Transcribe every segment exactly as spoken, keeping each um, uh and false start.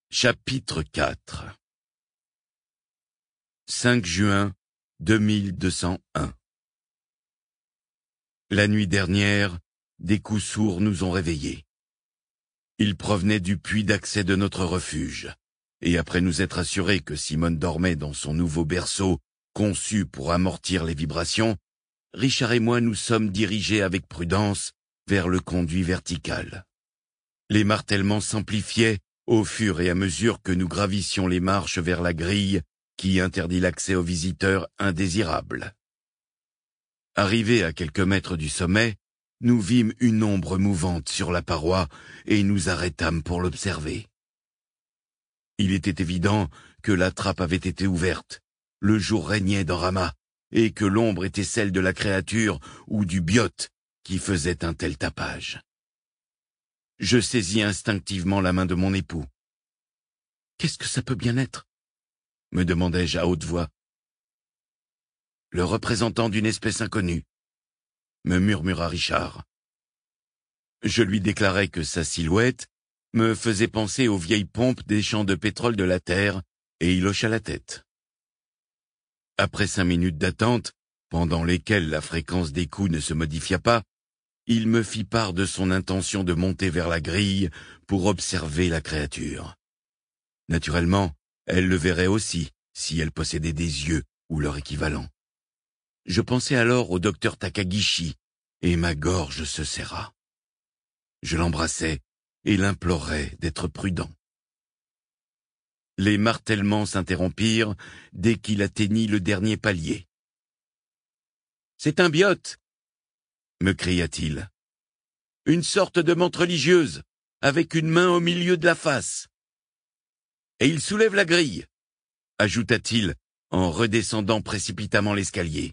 Chapitre quatre. cinq juin deux mille deux cent un. La nuit dernière, des coups sourds nous ont réveillés. Ils provenaient du puits d'accès de notre refuge, et après nous être assurés que Simone dormait dans son nouveau berceau, conçu pour amortir les vibrations, Richard et moi nous sommes dirigés avec prudence vers le conduit vertical. Les martèlements s'amplifiaient au fur et à mesure que nous gravissions les marches vers la grille qui interdit l'accès aux visiteurs indésirables. Arrivés à quelques mètres du sommet, nous vîmes une ombre mouvante sur la paroi et nous arrêtâmes pour l'observer. Il était évident que la trappe avait été ouverte, le jour régnait dans Rama, et que l'ombre était celle de la créature ou du biote qui faisait un tel tapage. Je saisis instinctivement la main de mon époux. « Qu'est-ce que ça peut bien être ?» me demandai-je à haute voix. « Le représentant d'une espèce inconnue » me murmura Richard. Je lui déclarai que sa silhouette me faisait penser aux vieilles pompes des champs de pétrole de la Terre, et il hocha la tête. Après cinq minutes d'attente, pendant lesquelles la fréquence des coups ne se modifia pas, il me fit part de son intention de monter vers la grille pour observer la créature. Naturellement, elle le verrait aussi, si elle possédait des yeux ou leur équivalent. Je pensai alors au docteur Takagishi, et ma gorge se serra. Je l'embrassai et l'implorai d'être prudent. Les martèlements s'interrompirent dès qu'il atteignit le dernier palier. « C'est un biote !» me cria-t-il. « Une sorte de menthe religieuse, avec une main au milieu de la face. Et il soulève la grille !» ajouta-t-il en redescendant précipitamment l'escalier.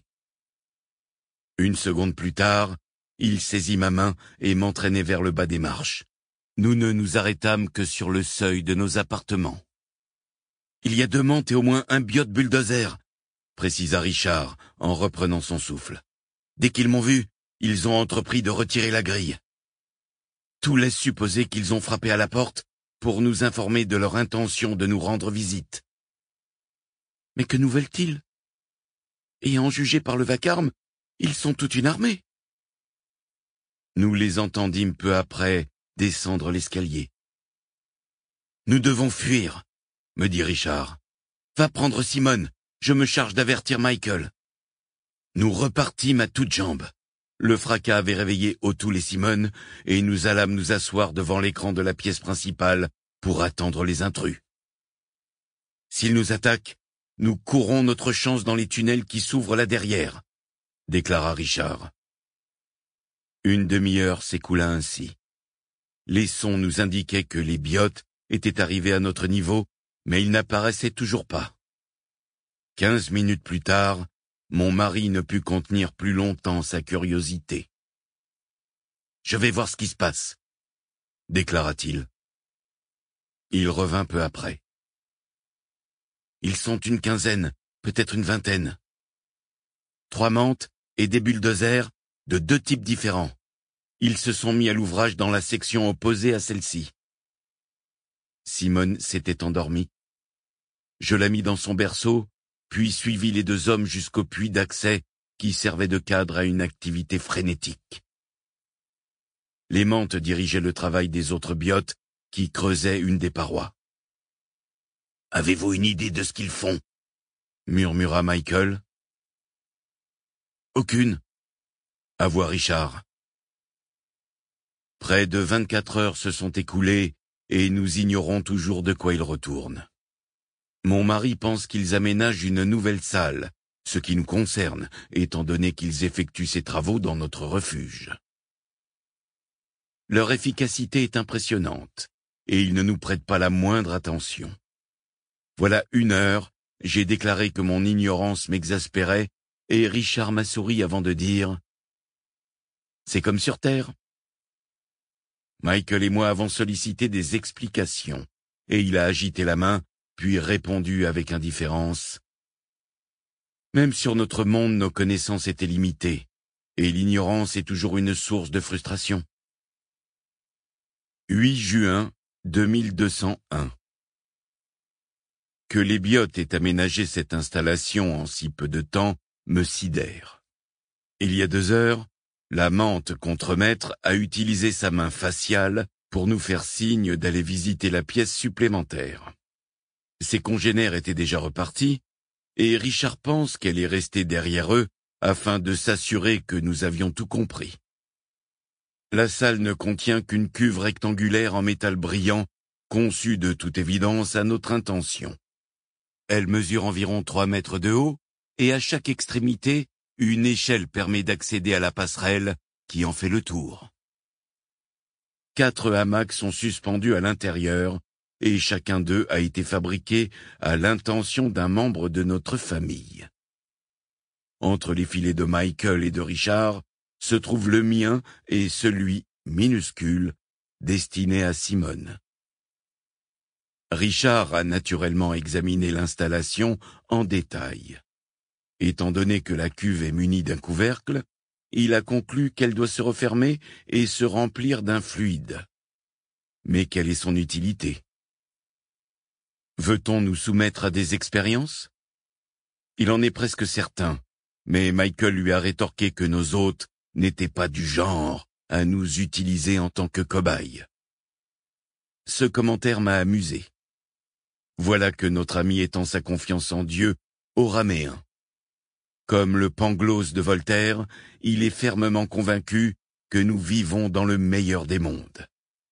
Une seconde plus tard, il saisit ma main et m'entraînait vers le bas des marches. Nous ne nous arrêtâmes que sur le seuil de nos appartements. « Il y a deux menthes et au moins un biote bulldozer », précisa Richard en reprenant son souffle. « Dès qu'ils m'ont vu, ils ont entrepris de retirer la grille. Tout laisse supposer qu'ils ont frappé à la porte pour nous informer de leur intention de nous rendre visite. » « Mais que nous veulent-ils ? Et en juger par le vacarme, ils sont toute une armée. » Nous les entendîmes peu après descendre l'escalier. « Nous devons fuir, » me dit Richard. « Va prendre Simone, je me charge d'avertir Michael. » Nous repartîmes à toutes jambes. Le fracas avait réveillé O'Toole et Simone, et nous allâmes nous asseoir devant l'écran de la pièce principale pour attendre les intrus. « S'ils nous attaquent, nous courons notre chance dans les tunnels qui s'ouvrent là derrière, » déclara Richard. Une demi-heure s'écoula ainsi. Les sons nous indiquaient que les biotes étaient arrivés à notre niveau, mais ils n'apparaissaient toujours pas. Quinze minutes plus tard, mon mari ne put contenir plus longtemps sa curiosité. « Je vais voir ce qui se passe, » déclara-t-il. Il revint peu après. Ils sont une quinzaine, peut-être une vingtaine. Trois menthes et des bulldozers de deux types différents. Ils se sont mis à l'ouvrage dans la section opposée à celle-ci. Simone s'était endormie. Je la mis dans son berceau, puis suivis les deux hommes jusqu'au puits d'accès qui servait de cadre à une activité frénétique. Les menthes dirigeaient le travail des autres biotes qui creusaient une des parois. « Avez-vous une idée de ce qu'ils font ?» murmura Michael. « Aucune, » avoua Richard. Près de vingt-quatre heures se sont écoulées et nous ignorons toujours de quoi ils retournent. Mon mari pense qu'ils aménagent une nouvelle salle, ce qui nous concerne, étant donné qu'ils effectuent ces travaux dans notre refuge. Leur efficacité est impressionnante, et ils ne nous prêtent pas la moindre attention. Voilà une heure, j'ai déclaré que mon ignorance m'exaspérait, et Richard m'a souri avant de dire « C'est comme sur Terre ». Michael et moi avons sollicité des explications, et il a agité la main, puis répondu avec indifférence. Même sur notre monde, nos connaissances étaient limitées, et l'ignorance est toujours une source de frustration. huit juin deux mille deux cent un. Que les biotes aient aménagé cette installation en si peu de temps me sidère. Il y a deux heures, la mante contremaître a utilisé sa main faciale pour nous faire signe d'aller visiter la pièce supplémentaire. Ses congénères étaient déjà repartis, et Richard pense qu'elle est restée derrière eux afin de s'assurer que nous avions tout compris. La salle ne contient qu'une cuve rectangulaire en métal brillant, conçue de toute évidence à notre intention. Elle mesure environ trois mètres de haut, et à chaque extrémité, une échelle permet d'accéder à la passerelle qui en fait le tour. Quatre hamacs sont suspendus à l'intérieur, et chacun d'eux a été fabriqué à l'intention d'un membre de notre famille. Entre les filets de Michael et de Richard se trouve le mien et celui, minuscule, destiné à Simone. Richard a naturellement examiné l'installation en détail. Étant donné que la cuve est munie d'un couvercle, il a conclu qu'elle doit se refermer et se remplir d'un fluide. Mais quelle est son utilité? Veut-on nous soumettre à des expériences? Il en est presque certain, mais Michael lui a rétorqué que nos hôtes n'étaient pas du genre à nous utiliser en tant que cobayes. Ce commentaire m'a amusé. Voilà que notre ami étend sa confiance en Dieu aux Raméens. Comme le Pangloss de Voltaire, il est fermement convaincu que nous vivons dans le meilleur des mondes.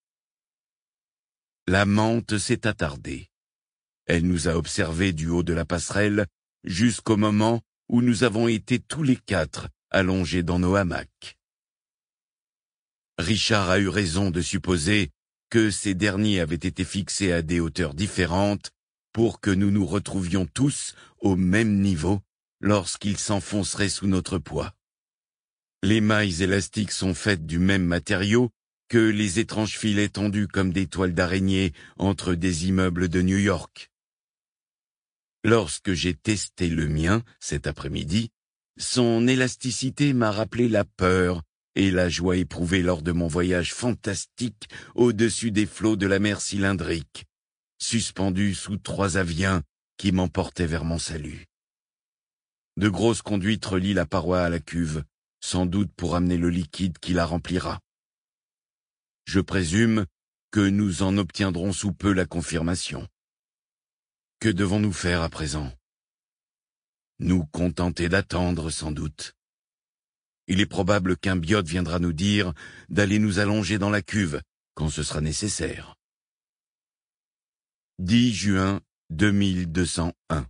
La mante s'est attardée. Elle nous a observés du haut de la passerelle jusqu'au moment où nous avons été tous les quatre allongés dans nos hamacs. Richard a eu raison de supposer que ces derniers avaient été fixés à des hauteurs différentes pour que nous nous retrouvions tous au même niveau lorsqu'ils s'enfonceraient sous notre poids. Les mailles élastiques sont faites du même matériau que les étranges filets tendus comme des toiles d'araignée entre des immeubles de New York. Lorsque j'ai testé le mien cet après-midi, son élasticité m'a rappelé la peur et la joie éprouvée lors de mon voyage fantastique au-dessus des flots de la mer cylindrique, suspendu sous trois avions qui m'emportaient vers mon salut. De grosses conduites relient la paroi à la cuve, sans doute pour amener le liquide qui la remplira. Je présume que nous en obtiendrons sous peu la confirmation. Que devons-nous faire à présent? Nous contenter d'attendre, sans doute. Il est probable qu'un biote viendra nous dire d'aller nous allonger dans la cuve quand ce sera nécessaire. dix juin deux mille deux cent un.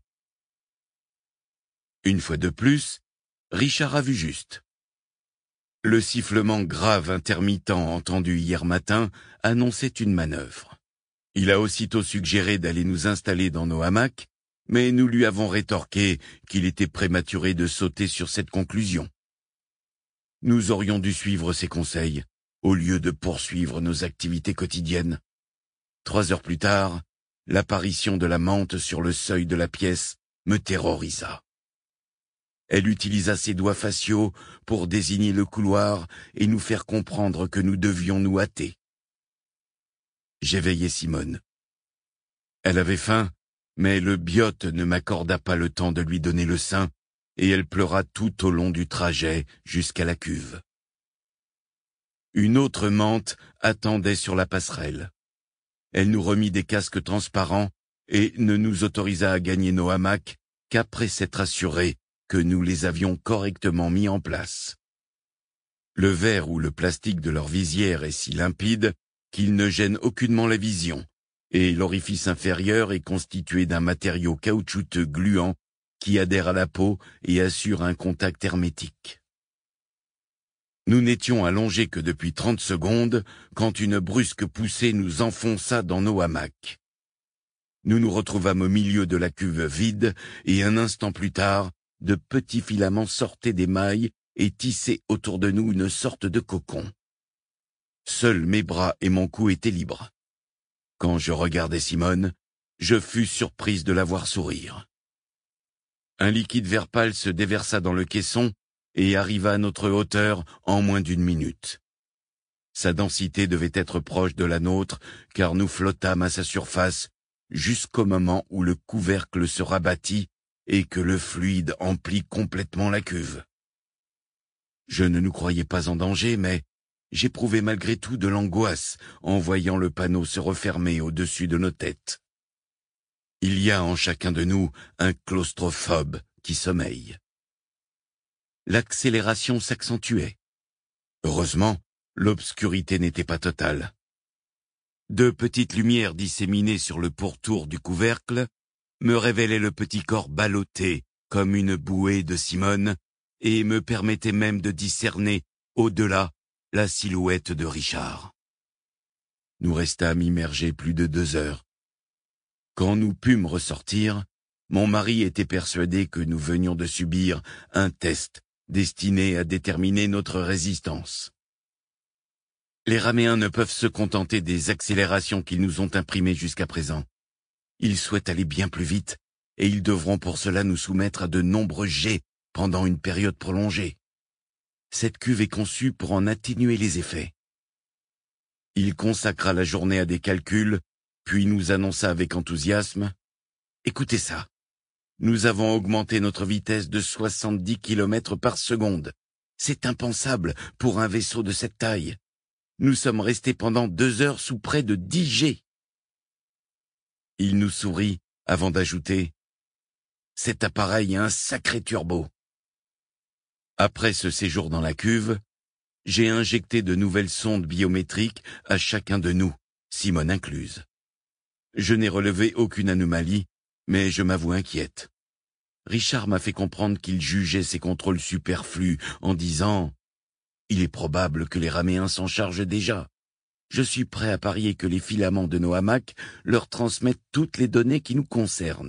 Une fois de plus, Richard a vu juste. Le sifflement grave intermittent entendu hier matin annonçait une manœuvre. Il a aussitôt suggéré d'aller nous installer dans nos hamacs, mais nous lui avons rétorqué qu'il était prématuré de sauter sur cette conclusion. Nous aurions dû suivre ses conseils, au lieu de poursuivre nos activités quotidiennes. Trois heures plus tard, l'apparition de la mante sur le seuil de la pièce me terrorisa. Elle utilisa ses doigts faciaux pour désigner le couloir et nous faire comprendre que nous devions nous hâter. J'éveillai Simone. Elle avait faim, mais le biote ne m'accorda pas le temps de lui donner le sein, et elle pleura tout au long du trajet jusqu'à la cuve. Une autre mante attendait sur la passerelle. Elle nous remit des casques transparents et ne nous autorisa à gagner nos hamacs qu'après s'être assurée que nous les avions correctement mis en place. Le verre ou le plastique de leur visière est si limpide qu'il ne gêne aucunement la vision, et l'orifice inférieur est constitué d'un matériau caoutchouteux gluant qui adhère à la peau et assure un contact hermétique. Nous n'étions allongés que depuis trente secondes quand une brusque poussée nous enfonça dans nos hamacs. Nous nous retrouvâmes au milieu de la cuve vide et un instant plus tard, de petits filaments sortaient des mailles et tissaient autour de nous une sorte de cocon. Seuls mes bras et mon cou étaient libres. Quand je regardai Simone, je fus surprise de la voir sourire. Un liquide vert pâle se déversa dans le caisson et arriva à notre hauteur en moins d'une minute. Sa densité devait être proche de la nôtre, car nous flottâmes à sa surface, jusqu'au moment où le couvercle se rabattit et que le fluide emplit complètement la cuve. Je ne nous croyais pas en danger, mais j'éprouvais malgré tout de l'angoisse en voyant le panneau se refermer au-dessus de nos têtes. Il y a en chacun de nous un claustrophobe qui sommeille. L'accélération s'accentuait. Heureusement, l'obscurité n'était pas totale. Deux petites lumières disséminées sur le pourtour du couvercle me révélaient le petit corps ballotté comme une bouée de Simone et me permettaient même de discerner, au-delà, la silhouette de Richard. Nous restâmes immergés plus de deux heures. Quand nous pûmes ressortir, mon mari était persuadé que nous venions de subir un test destiné à déterminer notre résistance. Les Raméens ne peuvent se contenter des accélérations qu'ils nous ont imprimées jusqu'à présent. Ils souhaitent aller bien plus vite, et ils devront pour cela nous soumettre à de nombreux jets pendant une période prolongée. Cette cuve est conçue pour en atténuer les effets. Il consacra la journée à des calculs, puis nous annonça avec enthousiasme « Écoutez ça, nous avons augmenté notre vitesse de soixante-dix kilomètres par seconde. C'est impensable pour un vaisseau de cette taille. Nous sommes restés pendant deux heures sous près de dix G. » Il nous sourit avant d'ajouter « Cet appareil a un sacré turbo. » Après ce séjour dans la cuve, j'ai injecté de nouvelles sondes biométriques à chacun de nous, Simone incluse. Je n'ai relevé aucune anomalie, mais je m'avoue inquiète. Richard m'a fait comprendre qu'il jugeait ces contrôles superflus en disant « Il est probable que les Raméens s'en chargent déjà. Je suis prêt à parier que les filaments de nos hamacs leur transmettent toutes les données qui nous concernent. »